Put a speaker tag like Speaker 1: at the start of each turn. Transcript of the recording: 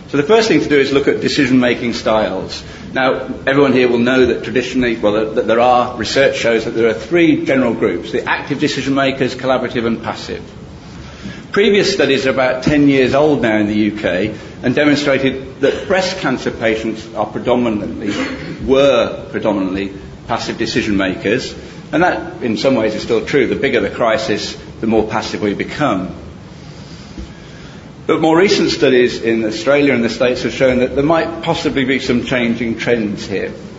Speaker 1: So the first thing to do is look at decision-making styles. Now, everyone here will know that traditionally, that there are, research shows that there are three general groups: the active decision makers, collaborative and passive. Previous studies are about 10 years old now in the UK and demonstrated that breast cancer patients were predominantly passive decision makers, and that in some ways is still true. The bigger the crisis, the more passive we become. But more recent studies in Australia and the States have shown that there might possibly be some changing trends here.